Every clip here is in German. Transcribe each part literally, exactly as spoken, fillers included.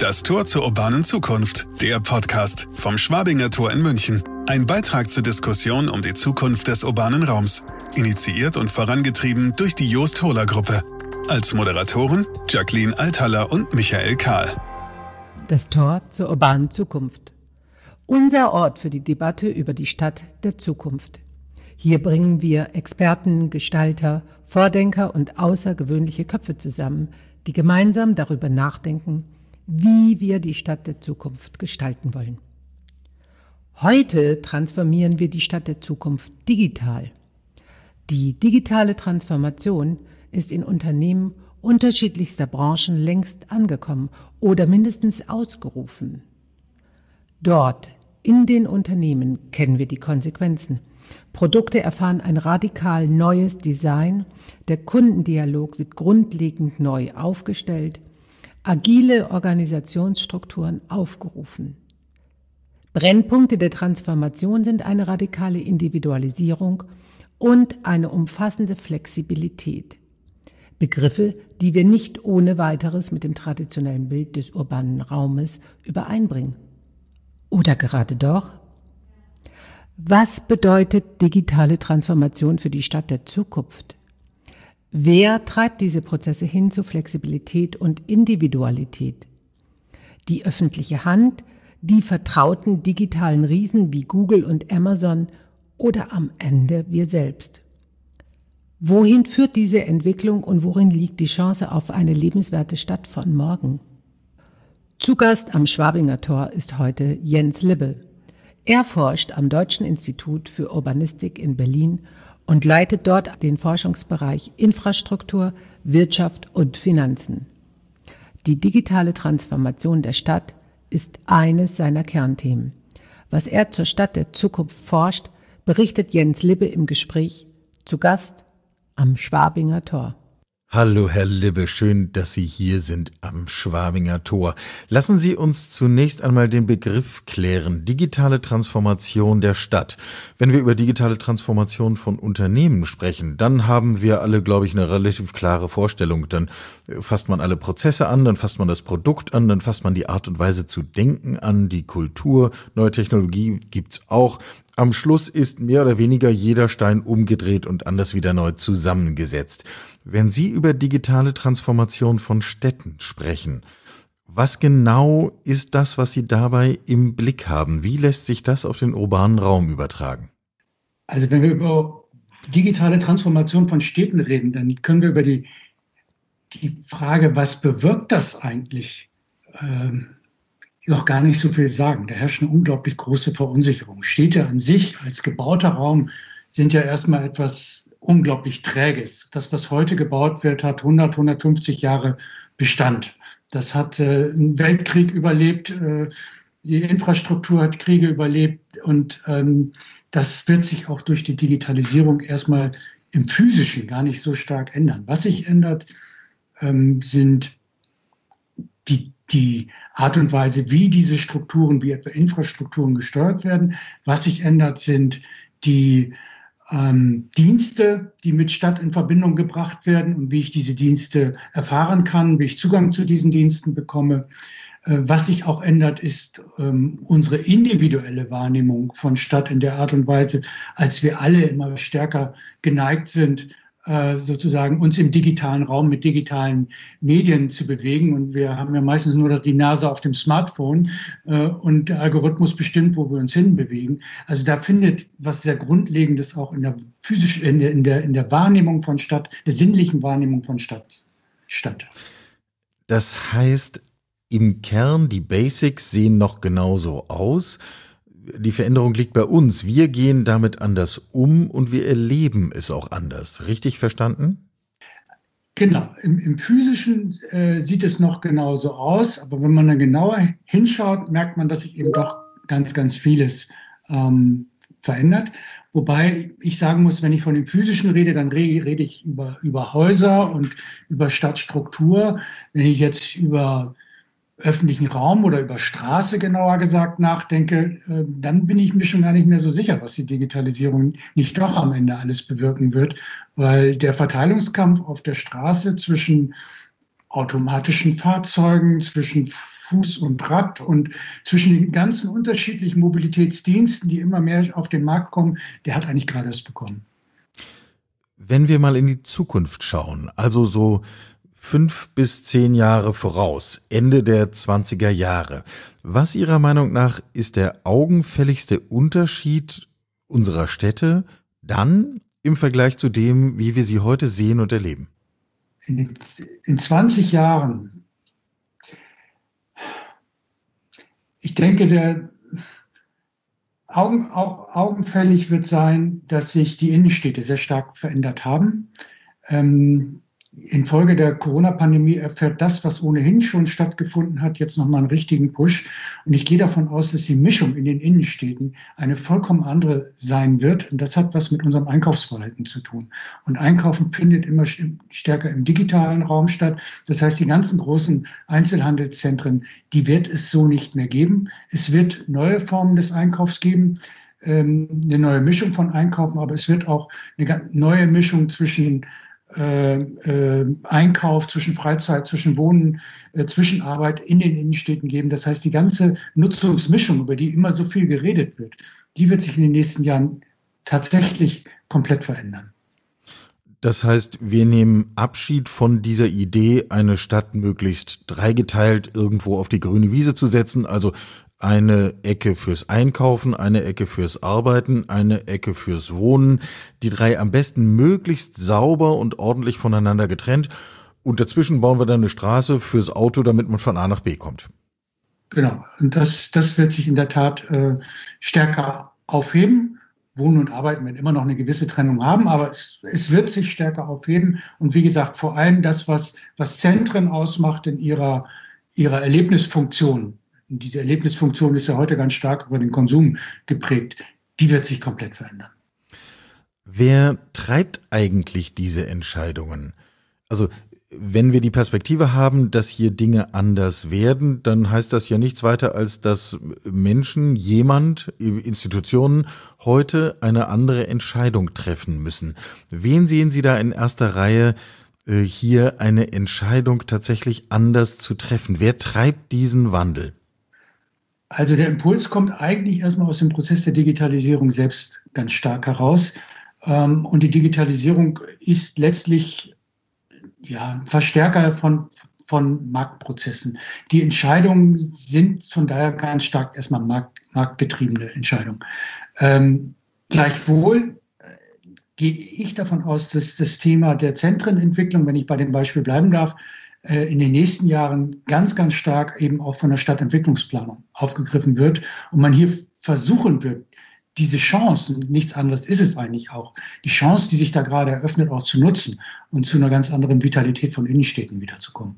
Das Tor zur urbanen Zukunft, der Podcast vom Schwabinger Tor in München. Ein Beitrag zur Diskussion um die Zukunft des urbanen Raums. Initiiert und vorangetrieben durch die Jost-Hohler-Gruppe. Als Moderatoren Jacqueline Althaller und Michael Kahl. Das Tor zur urbanen Zukunft. Unser Ort für die Debatte über die Stadt der Zukunft. Hier bringen wir Experten, Gestalter, Vordenker und außergewöhnliche Köpfe zusammen, die gemeinsam darüber nachdenken, wie wir die Stadt der Zukunft gestalten wollen. Heute transformieren wir die Stadt der Zukunft digital. Die digitale Transformation ist in Unternehmen unterschiedlichster Branchen längst angekommen oder mindestens ausgerufen. Dort, in den Unternehmen, kennen wir die Konsequenzen. Produkte erfahren ein radikal neues Design, der Kundendialog wird grundlegend neu aufgestellt, agile Organisationsstrukturen aufgerufen. Brennpunkte der Transformation sind eine radikale Individualisierung und eine umfassende Flexibilität. Begriffe, die wir nicht ohne weiteres mit dem traditionellen Bild des urbanen Raumes übereinbringen. Oder gerade doch? Was bedeutet digitale Transformation für die Stadt der Zukunft? Wer treibt diese Prozesse hin zu Flexibilität und Individualität? Die öffentliche Hand, die vertrauten digitalen Riesen wie Google und Amazon oder am Ende wir selbst? Wohin führt diese Entwicklung und worin liegt die Chance auf eine lebenswerte Stadt von morgen? Zu Gast am Schwabinger Tor ist heute Jens Libbe. Er forscht am Deutschen Institut für Urbanistik in Berlin und leitet dort den Forschungsbereich Infrastruktur, Wirtschaft und Finanzen. Die digitale Transformation der Stadt ist eines seiner Kernthemen. Was er zur Stadt der Zukunft forscht, berichtet Jens Libbe im Gespräch zu Gast am Schwabinger Tor. Hallo Herr Libbe, schön, dass Sie hier sind am Schwabinger Tor. Lassen Sie uns zunächst einmal den Begriff klären, digitale Transformation der Stadt. Wenn wir über digitale Transformation von Unternehmen sprechen, dann haben wir alle, glaube ich, eine relativ klare Vorstellung. Dann fasst man alle Prozesse an, dann fasst man das Produkt an, dann fasst man die Art und Weise zu denken an, die Kultur, neue Technologie gibt's auch. Am Schluss ist mehr oder weniger jeder Stein umgedreht und anders wieder neu zusammengesetzt. Wenn Sie über digitale Transformation von Städten sprechen, was genau ist das, was Sie dabei im Blick haben? Wie lässt sich das auf den urbanen Raum übertragen? Also wenn wir über digitale Transformation von Städten reden, dann können wir über die, die Frage, was bewirkt das eigentlich, ähm, noch gar nicht so viel sagen. Da herrscht eine unglaublich große Verunsicherung. Städte an sich als gebauter Raum sind ja erstmal etwas unglaublich Träges. Das, was heute gebaut wird, hat hundert, hundertfünfzig Jahre Bestand. Das hat äh, einen Weltkrieg überlebt, äh, die Infrastruktur hat Kriege überlebt und ähm, das wird sich auch durch die Digitalisierung erstmal im Physischen gar nicht so stark ändern. Was sich ändert, ähm, sind die die Art und Weise, wie diese Strukturen, wie etwa Infrastrukturen gesteuert werden. Was sich ändert, sind die ähm, Dienste, die mit Stadt in Verbindung gebracht werden und wie ich diese Dienste erfahren kann, wie ich Zugang zu diesen Diensten bekomme. Äh, was sich auch ändert, ist ähm, unsere individuelle Wahrnehmung von Stadt in der Art und Weise, als wir alle immer stärker geneigt sind, sozusagen uns im digitalen Raum mit digitalen Medien zu bewegen. Und wir haben ja meistens nur die Nase auf dem Smartphone äh, und der Algorithmus bestimmt, wo wir uns hinbewegen. Also da findet was sehr Grundlegendes auch in der physischen, in der, in der, in der Wahrnehmung von Stadt, der sinnlichen Wahrnehmung von Stadt statt. Das heißt, im Kern, die Basics sehen noch genauso aus. Die Veränderung liegt bei uns. Wir gehen damit anders um und wir erleben es auch anders. Richtig verstanden? Genau. Im, im Physischen äh, sieht es noch genauso aus. Aber wenn man dann genauer hinschaut, merkt man, dass sich eben doch ganz, ganz vieles ähm, verändert. Wobei ich sagen muss, wenn ich von dem Physischen rede, dann rede, rede ich über, über Häuser und über Stadtstruktur. Wenn ich jetzt über öffentlichen Raum oder über Straße genauer gesagt nachdenke, äh, dann bin ich mir schon gar nicht mehr so sicher, was die Digitalisierung nicht doch am Ende alles bewirken wird, weil der Verteilungskampf auf der Straße zwischen automatischen Fahrzeugen, zwischen Fuß und Rad und zwischen den ganzen unterschiedlichen Mobilitätsdiensten, die immer mehr auf den Markt kommen, der hat eigentlich gerade erst begonnen. Wenn wir mal in die Zukunft schauen, also so fünf bis zehn Jahre voraus, Ende der zwanziger Jahre, was Ihrer Meinung nach ist der augenfälligste Unterschied unserer Städte dann im Vergleich zu dem, wie wir sie heute sehen und erleben? In, den, in zwanzig Jahren, ich denke, der Augen, auch augenfällig wird sein, dass sich die Innenstädte sehr stark verändert haben. Ähm, Infolge der Corona-Pandemie erfährt das, was ohnehin schon stattgefunden hat, jetzt nochmal einen richtigen Push. Und ich gehe davon aus, dass die Mischung in den Innenstädten eine vollkommen andere sein wird. Und das hat was mit unserem Einkaufsverhalten zu tun. Und Einkaufen findet immer stärker im digitalen Raum statt. Das heißt, die ganzen großen Einzelhandelszentren, die wird es so nicht mehr geben. Es wird neue Formen des Einkaufs geben, ähm, eine neue Mischung von Einkaufen, aber es wird auch eine neue Mischung zwischen Äh, äh, Einkauf, zwischen Freizeit, zwischen Wohnen, äh, zwischen Arbeit in den Innenstädten geben. Das heißt, die ganze Nutzungsmischung, über die immer so viel geredet wird, die wird sich in den nächsten Jahren tatsächlich komplett verändern. Das heißt, wir nehmen Abschied von dieser Idee, eine Stadt möglichst dreigeteilt irgendwo auf die grüne Wiese zu setzen, also eine Ecke fürs Einkaufen, eine Ecke fürs Arbeiten, eine Ecke fürs Wohnen. Die drei am besten möglichst sauber und ordentlich voneinander getrennt. Und dazwischen bauen wir dann eine Straße fürs Auto, damit man von A nach B kommt. Genau. Und das, das wird sich in der Tat äh, stärker aufheben. Wohnen und Arbeiten werden immer noch eine gewisse Trennung haben, aber es, es wird sich stärker aufheben. Und wie gesagt, vor allem das, was, was Zentren ausmacht in ihrer, ihrer Erlebnisfunktion. Und diese Erlebnisfunktion ist ja heute ganz stark über den Konsum geprägt. Die wird sich komplett verändern. Wer treibt eigentlich diese Entscheidungen? Also wenn wir die Perspektive haben, dass hier Dinge anders werden, dann heißt das ja nichts weiter, als dass Menschen, jemand, Institutionen heute eine andere Entscheidung treffen müssen. Wen sehen Sie da in erster Reihe, hier eine Entscheidung tatsächlich anders zu treffen? Wer treibt diesen Wandel? Also der Impuls kommt eigentlich erstmal aus dem Prozess der Digitalisierung selbst ganz stark heraus. Und die Digitalisierung ist letztlich ja, Verstärker von, von Marktprozessen. Die Entscheidungen sind von daher ganz stark erstmal markt, marktgetriebene Entscheidungen. Ähm, gleichwohl äh, gehe ich davon aus, dass das Thema der Zentrenentwicklung, wenn ich bei dem Beispiel bleiben darf, in den nächsten Jahren ganz, ganz stark eben auch von der Stadtentwicklungsplanung aufgegriffen wird und man hier versuchen wird, diese Chance, nichts anderes ist es eigentlich auch, die Chance, die sich da gerade eröffnet, auch zu nutzen und zu einer ganz anderen Vitalität von Innenstädten wiederzukommen.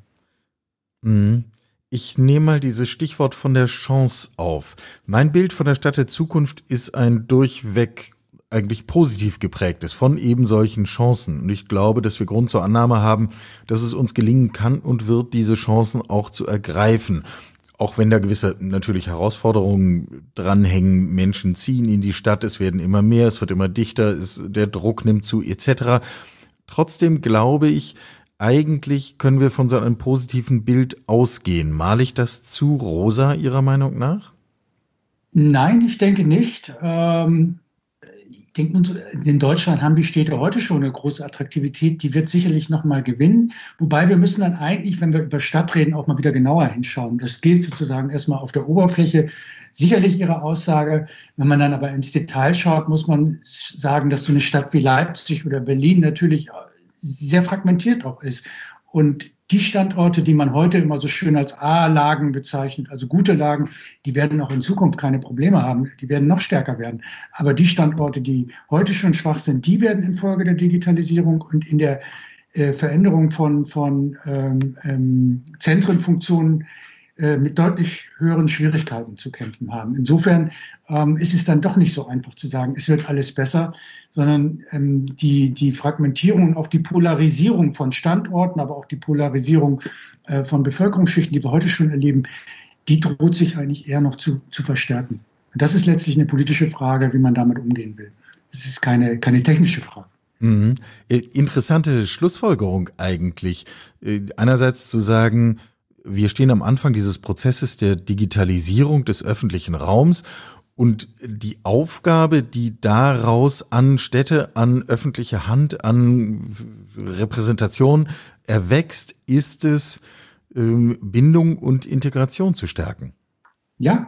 Ich nehme mal dieses Stichwort von der Chance auf. Mein Bild von der Stadt der Zukunft ist ein durchweg eigentlich positiv geprägt ist von eben solchen Chancen. Und ich glaube, dass wir Grund zur Annahme haben, dass es uns gelingen kann und wird, diese Chancen auch zu ergreifen. Auch wenn da gewisse natürlich Herausforderungen dranhängen, Menschen ziehen in die Stadt, es werden immer mehr, es wird immer dichter, es, der Druck nimmt zu et cetera. Trotzdem glaube ich, eigentlich können wir von so einem positiven Bild ausgehen. Male ich das zu rosa Ihrer Meinung nach? Nein, ich denke nicht. Ähm Ich denke, in Deutschland haben die Städte heute schon eine große Attraktivität, die wird sicherlich noch mal gewinnen. Wobei wir müssen dann eigentlich, wenn wir über Stadt reden, auch mal wieder genauer hinschauen. Das gilt sozusagen erstmal auf der Oberfläche. Sicherlich Ihre Aussage. Wenn man dann aber ins Detail schaut, muss man sagen, dass so eine Stadt wie Leipzig oder Berlin natürlich sehr fragmentiert auch ist. Und die Standorte, die man heute immer so schön als A-Lagen bezeichnet, also gute Lagen, die werden auch in Zukunft keine Probleme haben. Die werden noch stärker werden. Aber die Standorte, die heute schon schwach sind, die werden infolge der Digitalisierung und in der äh, Veränderung von, von ähm, ähm, Zentrenfunktionen äh, mit deutlich höheren Schwierigkeiten zu kämpfen haben. Insofern ähm, ist es dann doch nicht so einfach zu sagen, es wird alles besser, sondern ähm, die, die Fragmentierung und auch die Polarisierung von Standorten, aber auch die Polarisierung äh, von Bevölkerungsschichten, die wir heute schon erleben, die droht sich eigentlich eher noch zu, zu verstärken. Und das ist letztlich eine politische Frage, wie man damit umgehen will. Es ist keine, keine technische Frage. Mhm. Äh, Interessante Schlussfolgerung eigentlich. Äh, Einerseits zu sagen, wir stehen am Anfang dieses Prozesses der Digitalisierung des öffentlichen Raums und die Aufgabe, die daraus an Städte, an öffentliche Hand, an Repräsentation erwächst, ist es, ähm, Bindung und Integration zu stärken. Ja,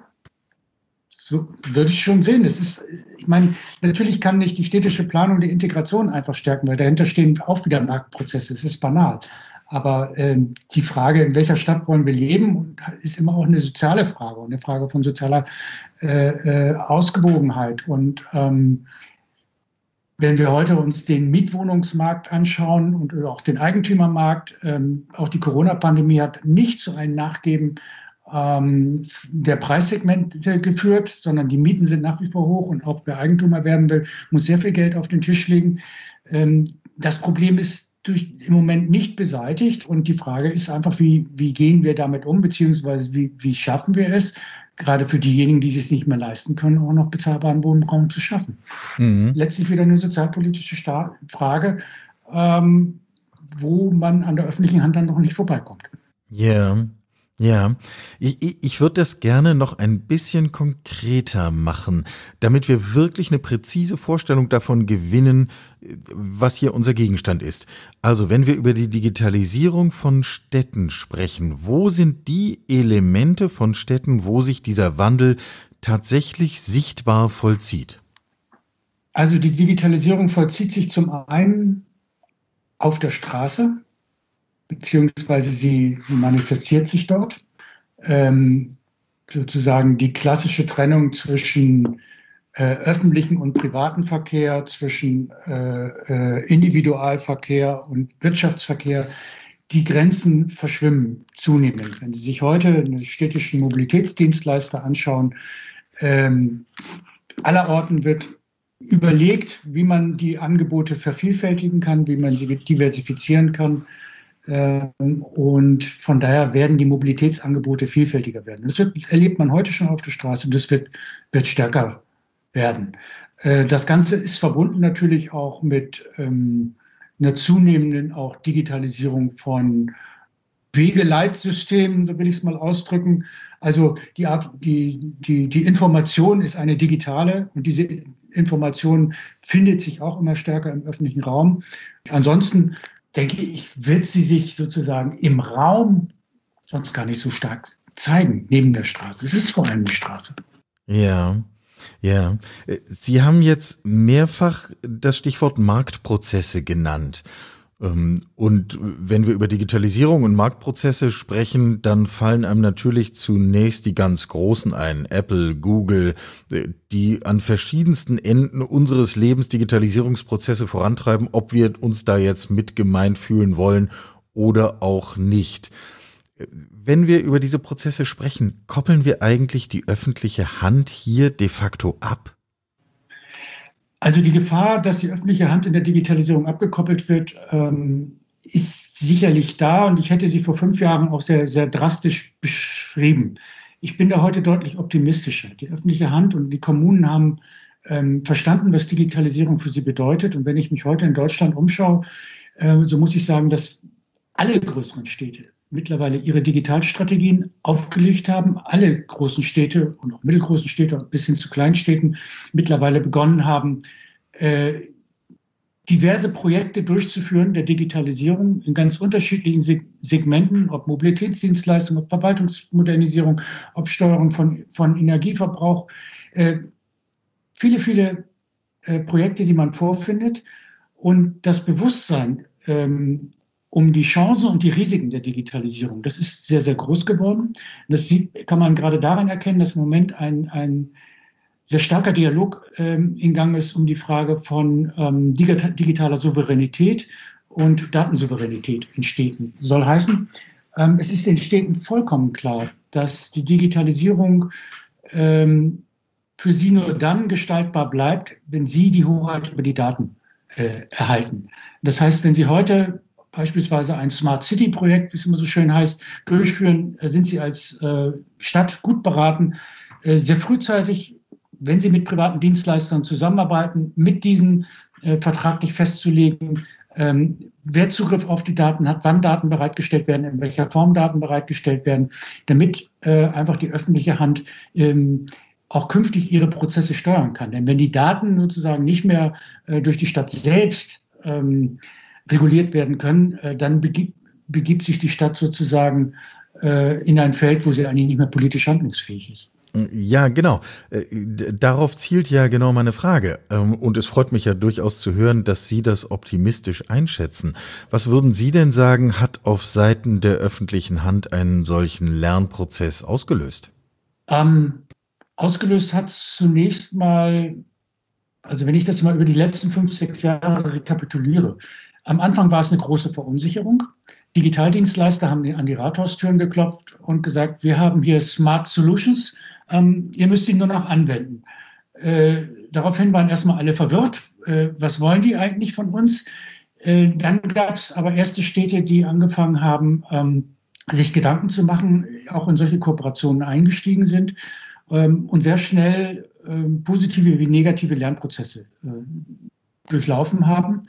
so würde ich schon sehen. Es ist, ich meine, natürlich kann nicht die städtische Planung die Integration einfach stärken, weil dahinter stehen auch wieder Marktprozesse. Es ist banal. Aber ähm, die Frage, in welcher Stadt wollen wir leben, ist immer auch eine soziale Frage und eine Frage von sozialer äh, äh, Ausgewogenheit. Und ähm, wenn wir heute uns den Mietwohnungsmarkt anschauen und auch den Eigentümermarkt, ähm, auch die Corona-Pandemie hat nicht zu einem Nachgeben ähm, der Preissegmente geführt, sondern die Mieten sind nach wie vor hoch und auch wer Eigentümer werden will, muss sehr viel Geld auf den Tisch legen. Ähm, das Problem ist durch, im Moment nicht beseitigt und die Frage ist einfach, wie, wie gehen wir damit um, beziehungsweise wie, wie schaffen wir es, gerade für diejenigen, die es sich nicht mehr leisten können, auch noch bezahlbaren Wohnraum zu schaffen. Mhm. Letztlich wieder eine sozialpolitische Sta- Frage, ähm, wo man an der öffentlichen Hand dann noch nicht vorbeikommt. Ja, yeah. Ja, ich, ich, ich würde das gerne noch ein bisschen konkreter machen, damit wir wirklich eine präzise Vorstellung davon gewinnen, was hier unser Gegenstand ist. Also wenn wir über die Digitalisierung von Städten sprechen, wo sind die Elemente von Städten, wo sich dieser Wandel tatsächlich sichtbar vollzieht? Also die Digitalisierung vollzieht sich zum einen auf der Straße, beziehungsweise sie, sie manifestiert sich dort. Ähm, sozusagen die klassische Trennung zwischen äh, öffentlichem und privatem Verkehr, zwischen äh, äh, Individualverkehr und Wirtschaftsverkehr, die Grenzen verschwimmen zunehmend. Wenn Sie sich heute einen städtischen Mobilitätsdienstleister anschauen, ähm, allerorten wird überlegt, wie man die Angebote vervielfältigen kann, wie man sie diversifizieren kann. Und von daher werden die Mobilitätsangebote vielfältiger werden. Das wird, erlebt man heute schon auf der Straße und das wird, wird stärker werden. Das Ganze ist verbunden natürlich auch mit ähm, einer zunehmenden auch Digitalisierung von Wegeleitsystemen, so will ich es mal ausdrücken. Also die, Art, die, die, die Information ist eine digitale und diese Information findet sich auch immer stärker im öffentlichen Raum. Ansonsten denke ich, wird sie sich sozusagen im Raum sonst gar nicht so stark zeigen, neben der Straße. Es ist vor allem die Straße. Ja, ja. Sie haben jetzt mehrfach das Stichwort Marktprozesse genannt. Und wenn wir über Digitalisierung und Marktprozesse sprechen, dann fallen einem natürlich zunächst die ganz Großen ein. Apple, Google, die an verschiedensten Enden unseres Lebens Digitalisierungsprozesse vorantreiben, ob wir uns da jetzt mit gemeint fühlen wollen oder auch nicht. Wenn wir über diese Prozesse sprechen, koppeln wir eigentlich die öffentliche Hand hier de facto ab? Also die Gefahr, dass die öffentliche Hand in der Digitalisierung abgekoppelt wird, ähm, ist sicherlich da und ich hätte sie vor fünf Jahren auch sehr, sehr drastisch beschrieben. Ich bin da heute deutlich optimistischer. Die öffentliche Hand und die Kommunen haben ähm, verstanden, was Digitalisierung für sie bedeutet. Und wenn ich mich heute in Deutschland umschaue, äh, so muss ich sagen, dass alle größeren Städte mittlerweile ihre Digitalstrategien aufgelegt haben. Alle großen Städte und auch mittelgroßen Städte bis hin zu Kleinstädten mittlerweile begonnen haben, äh, diverse Projekte durchzuführen der Digitalisierung in ganz unterschiedlichen Seg- Segmenten, ob Mobilitätsdienstleistung, ob Verwaltungsmodernisierung, ob Steuerung von, von Energieverbrauch. Äh, viele, viele äh, Projekte, die man vorfindet. Und das Bewusstsein ähm, um die Chancen und die Risiken der Digitalisierung. Das ist sehr, sehr groß geworden. Das sieht, kann man gerade daran erkennen, dass im Moment ein, ein sehr starker Dialog ähm, in Gang ist um die Frage von ähm, digital, digitaler Souveränität und Datensouveränität in Städten. Soll heißen, ähm, es ist den Städten vollkommen klar, dass die Digitalisierung ähm, für sie nur dann gestaltbar bleibt, wenn sie die Hoheit über die Daten äh, erhalten. Das heißt, wenn sie heute beispielsweise ein Smart City-Projekt, wie es immer so schön heißt, durchführen, sind Sie als äh, Stadt gut beraten, äh, sehr frühzeitig, wenn Sie mit privaten Dienstleistern zusammenarbeiten, mit diesen äh, vertraglich festzulegen, ähm, wer Zugriff auf die Daten hat, wann Daten bereitgestellt werden, in welcher Form Daten bereitgestellt werden, damit äh, einfach die öffentliche Hand ähm, auch künftig ihre Prozesse steuern kann. Denn wenn die Daten sozusagen nicht mehr äh, durch die Stadt selbst ähm, reguliert werden können, äh, dann begibt, begibt sich die Stadt sozusagen äh, in ein Feld, wo sie eigentlich nicht mehr politisch handlungsfähig ist. Ja, genau. Darauf zielt ja genau meine Frage. Und es freut mich ja durchaus zu hören, dass Sie das optimistisch einschätzen. Was würden Sie denn sagen, hat auf Seiten der öffentlichen Hand einen solchen Lernprozess ausgelöst? Ähm, ausgelöst hat zunächst mal, also wenn ich das mal über die letzten fünf, sechs Jahre rekapituliere, am Anfang war es eine große Verunsicherung. Digitaldienstleister haben an die Rathaustüren geklopft und gesagt, wir haben hier Smart Solutions, ähm, ihr müsst die nur noch anwenden. Äh, daraufhin waren erstmal alle verwirrt, äh, was wollen die eigentlich von uns? Äh, dann gab es aber erste Städte, die angefangen haben, ähm, sich Gedanken zu machen, auch in solche Kooperationen eingestiegen sind ähm, und sehr schnell äh, positive wie negative Lernprozesse äh, durchlaufen haben.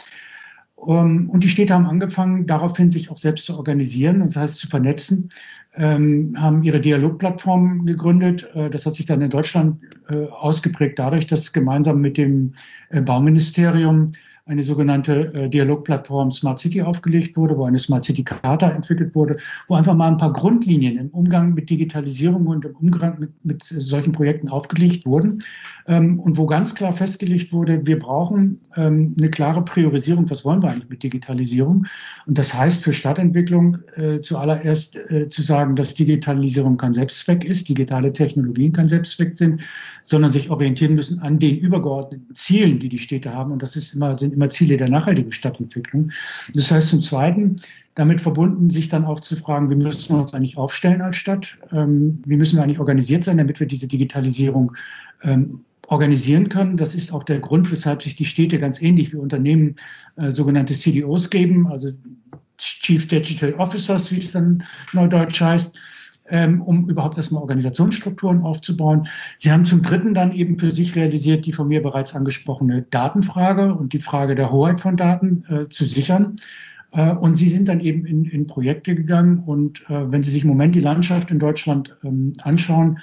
Um, und die Städte haben angefangen, daraufhin sich auch selbst zu organisieren, das heißt zu vernetzen, ähm, haben ihre Dialogplattformen gegründet. Äh, das hat sich dann in Deutschland äh, ausgeprägt dadurch, dass gemeinsam mit dem äh, Bauministerium eine sogenannte äh, Dialogplattform Smart City aufgelegt wurde, wo eine Smart City Charta entwickelt wurde, wo einfach mal ein paar Grundlinien im Umgang mit Digitalisierung und im Umgang mit, mit solchen Projekten aufgelegt wurden ähm, und wo ganz klar festgelegt wurde, wir brauchen ähm, eine klare Priorisierung, was wollen wir eigentlich mit Digitalisierung? Und das heißt für Stadtentwicklung äh, zuallererst äh, zu sagen, dass Digitalisierung kein Selbstzweck ist, digitale Technologien kein Selbstzweck sind, sondern sich orientieren müssen an den übergeordneten Zielen, die die Städte haben. Und das ist immer, sind immer Ziele der nachhaltigen Stadtentwicklung. Das heißt zum Zweiten, damit verbunden, sich dann auch zu fragen, wie müssen wir uns eigentlich aufstellen als Stadt? Ähm, wie müssen wir eigentlich organisiert sein, damit wir diese Digitalisierung ähm, organisieren können? Das ist auch der Grund, weshalb sich die Städte ganz ähnlich wie Unternehmen äh, sogenannte C D Os geben, also Chief Digital Officers, wie es dann neudeutsch heißt, ähm, um überhaupt erstmal Organisationsstrukturen aufzubauen. Sie haben zum Dritten dann eben für sich realisiert, die von mir bereits angesprochene Datenfrage und die Frage der Hoheit von Daten äh, zu sichern. Äh, und sie sind dann eben in, in Projekte gegangen. Und äh, wenn Sie sich im Moment die Landschaft in Deutschland ähm, anschauen,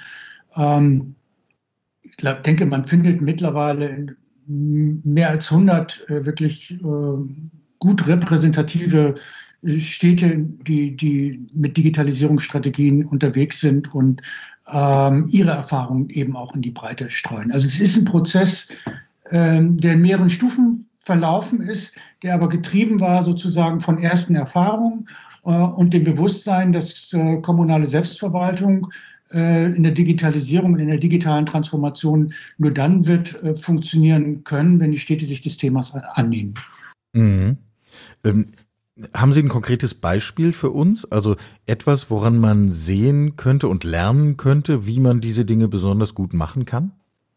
ähm, ich glaub, denke, man findet mittlerweile in mehr als hundert äh, wirklich äh, gut repräsentative Städte, die, die mit Digitalisierungsstrategien unterwegs sind und ähm, ihre Erfahrungen eben auch in die Breite streuen. Also es ist ein Prozess, ähm, der in mehreren Stufen verlaufen ist, der aber getrieben war sozusagen von ersten Erfahrungen äh, und dem Bewusstsein, dass äh, kommunale Selbstverwaltung äh, in der Digitalisierung und in der digitalen Transformation nur dann wird äh, funktionieren können, wenn die Städte sich des Themas annehmen. Mhm. Ähm Haben Sie ein konkretes Beispiel für uns? Also etwas, woran man sehen könnte und lernen könnte, wie man diese Dinge besonders gut machen kann?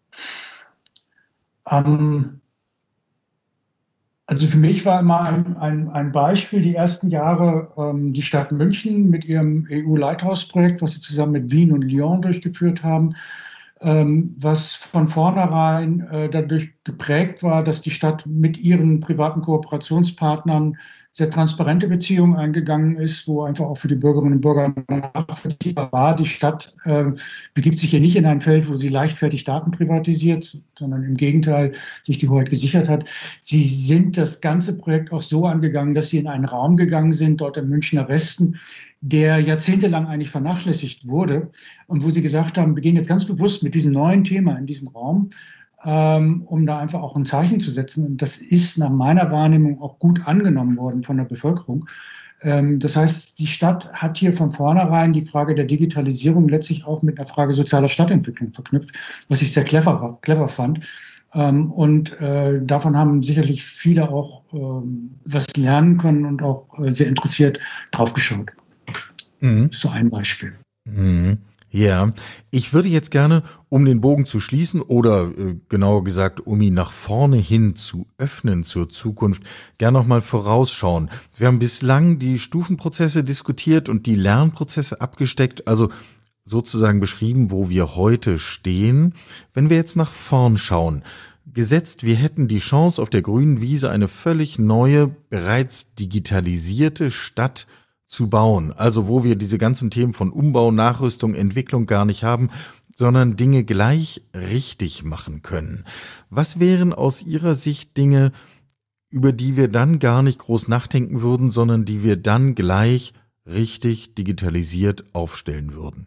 Ähm, also für mich war immer ein, ein, ein Beispiel die ersten Jahre ähm, die Stadt München mit ihrem E U-Lighthouse-Projekt, was sie zusammen mit Wien und Lyon durchgeführt haben, ähm, was von vornherein äh, dadurch geprägt war, dass die Stadt mit ihren privaten Kooperationspartnern sehr transparente Beziehungen eingegangen ist, wo einfach auch für die Bürgerinnen und Bürger nachvollziehbar war. Die Stadt äh, begibt sich hier nicht in ein Feld, wo sie leichtfertig Daten privatisiert, sondern im Gegenteil sich die Hoheit gesichert hat. Sie sind das ganze Projekt auch so angegangen, dass sie in einen Raum gegangen sind, dort im Münchner Westen, der jahrzehntelang eigentlich vernachlässigt wurde und wo sie gesagt haben, wir gehen jetzt ganz bewusst mit diesem neuen Thema in diesen Raum, Ähm, um da einfach auch ein Zeichen zu setzen. Und das ist nach meiner Wahrnehmung auch gut angenommen worden von der Bevölkerung. Ähm, das heißt, die Stadt hat hier von vornherein die Frage der Digitalisierung letztlich auch mit einer Frage sozialer Stadtentwicklung verknüpft, was ich sehr clever, clever fand. Ähm, und äh, davon haben sicherlich viele auch ähm, was lernen können und auch äh, sehr interessiert draufgeschaut. Mhm. So ein Beispiel. Mhm. Ja, ich würde jetzt gerne, um den Bogen zu schließen oder äh, genauer gesagt, um ihn nach vorne hin zu öffnen zur Zukunft, gerne noch mal vorausschauen. Wir haben bislang die Stufenprozesse diskutiert und die Lernprozesse abgesteckt, also sozusagen beschrieben, wo wir heute stehen. Wenn wir jetzt nach vorn schauen, Gesetzt, wir hätten die Chance, auf der grünen Wiese eine völlig neue, bereits digitalisierte Stadt zu bauen. Also wo wir diese ganzen Themen von Umbau, Nachrüstung, Entwicklung gar nicht haben, sondern Dinge gleich richtig machen können. Was wären aus Ihrer Sicht Dinge, über die wir dann gar nicht groß nachdenken würden, sondern die wir dann gleich richtig digitalisiert aufstellen würden?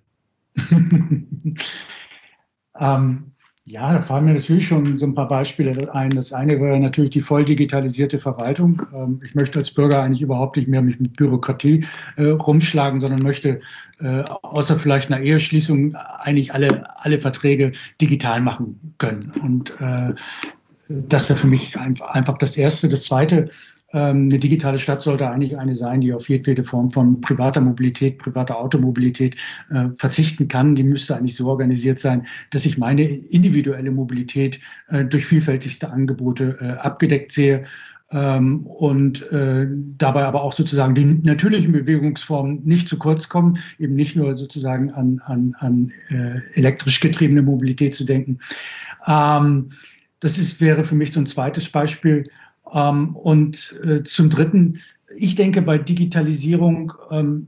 ähm, ja, da fallen mir natürlich schon so ein paar Beispiele ein. Das eine wäre natürlich die voll digitalisierte Verwaltung. Ähm, ich möchte als Bürger eigentlich überhaupt nicht mehr mich mit Bürokratie äh, rumschlagen, sondern möchte äh, außer vielleicht einer Eheschließung eigentlich alle, alle Verträge digital machen können. Und äh, das wäre für mich einfach das Erste. Das Zweite, eine digitale Stadt sollte eigentlich eine sein, die auf jedwede Form von privater Mobilität, privater Automobilität äh, verzichten kann. Die müsste eigentlich so organisiert sein, dass ich meine individuelle Mobilität äh, durch vielfältigste Angebote äh, abgedeckt sehe ähm, und äh, dabei aber auch sozusagen die natürlichen Bewegungsformen nicht zu kurz kommen, eben nicht nur sozusagen an, an, an äh, elektrisch getriebene Mobilität zu denken. Ähm, das ist, wäre für mich so ein zweites Beispiel. Ähm, und äh, zum Dritten, ich denke bei Digitalisierung ähm,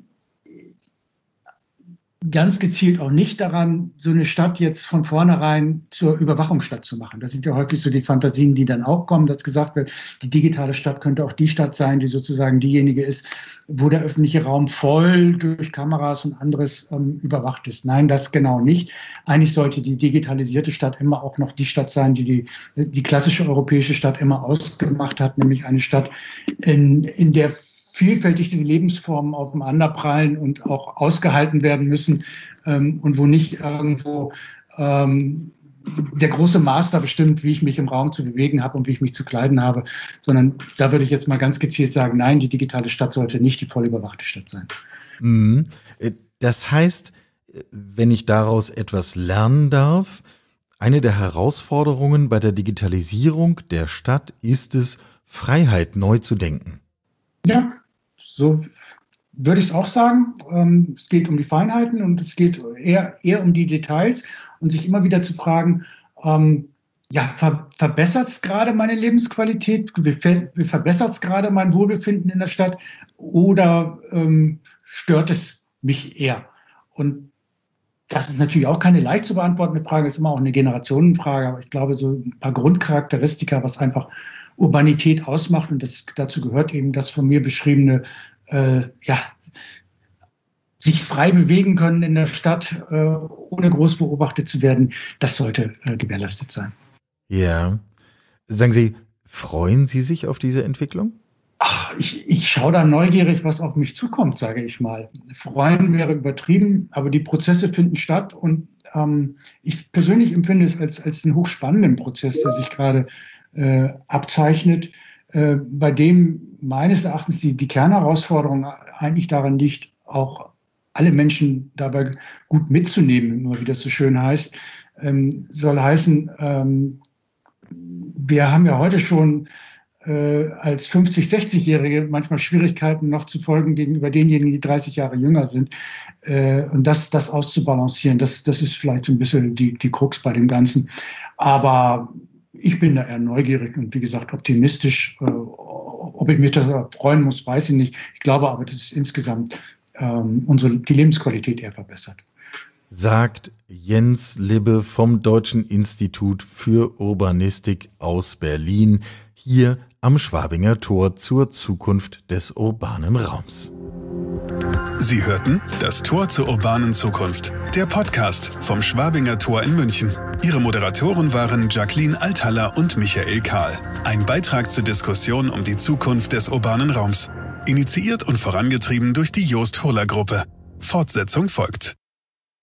ganz gezielt auch nicht daran, so eine Stadt jetzt von vornherein zur Überwachungsstadt zu machen. Das sind ja häufig so die Fantasien, die dann auch kommen, dass gesagt wird, die digitale Stadt könnte auch die Stadt sein, die sozusagen diejenige ist, wo der öffentliche Raum voll durch Kameras und anderes ähm, überwacht ist. Nein, das genau nicht. Eigentlich sollte die digitalisierte Stadt immer auch noch die Stadt sein, die die, die klassische europäische Stadt immer ausgemacht hat, nämlich eine Stadt, in, in der vielfältig diese Lebensformen aufeinanderprallen und auch ausgehalten werden müssen ähm, und wo nicht irgendwo ähm, der große Master bestimmt, wie ich mich im Raum zu bewegen habe und wie ich mich zu kleiden habe, sondern da würde ich jetzt mal ganz gezielt sagen, nein, die digitale Stadt sollte nicht die voll überwachte Stadt sein. Das heißt, wenn ich daraus etwas lernen darf, eine der Herausforderungen bei der Digitalisierung der Stadt ist es, Freiheit neu zu denken. Ja, so würde ich es auch sagen. Ähm, es geht um die Feinheiten und es geht eher, eher um die Details und sich immer wieder zu fragen, ähm, ja, ver, verbessert es gerade meine Lebensqualität, verbessert es gerade mein Wohlbefinden in der Stadt oder ähm, stört es mich eher? Und das ist natürlich auch keine leicht zu beantwortende Frage, ist immer auch eine Generationenfrage, aber ich glaube, so ein paar Grundcharakteristika, was einfach Urbanität ausmacht, und das, dazu gehört eben das von mir beschriebene, äh, ja, sich frei bewegen können in der Stadt, äh, ohne groß beobachtet zu werden, das sollte äh, gewährleistet sein. Ja. Sagen Sie, freuen Sie sich auf diese Entwicklung? Ach, ich, ich schaue da neugierig, was auf mich zukommt, sage ich mal. Freuen wäre übertrieben, aber die Prozesse finden statt und ähm, ich persönlich empfinde es als, als einen hochspannenden Prozess, der sich gerade äh, abzeichnet, äh, bei dem meines Erachtens die, die Kernherausforderung eigentlich daran liegt, auch alle Menschen dabei gut mitzunehmen, nur wie das so schön heißt. Ähm, soll heißen, ähm, wir haben ja heute schon äh, als fünfzig-, sechzigjährige manchmal Schwierigkeiten noch zu folgen gegenüber denjenigen, die dreißig Jahre jünger sind. Äh, und das, das auszubalancieren, das, das ist vielleicht so ein bisschen die, die Krux bei dem Ganzen. Aber ich bin da eher neugierig und wie gesagt optimistisch. Äh, ob ich mich das freuen muss, weiß ich nicht. Ich glaube aber, dass es insgesamt ähm, unsere, die Lebensqualität eher verbessert. Sagt Jens Libbe vom Deutschen Institut für Urbanistik aus Berlin hier am Schwabinger Tor zur Zukunft des urbanen Raums. Sie hörten das Tor zur urbanen Zukunft, der Podcast vom Schwabinger Tor in München. Ihre Moderatoren waren Jacqueline Althaller und Michael Kahl. Ein Beitrag zur Diskussion um die Zukunft des urbanen Raums. Initiiert und vorangetrieben durch die Jost Hurler Gruppe. Fortsetzung folgt.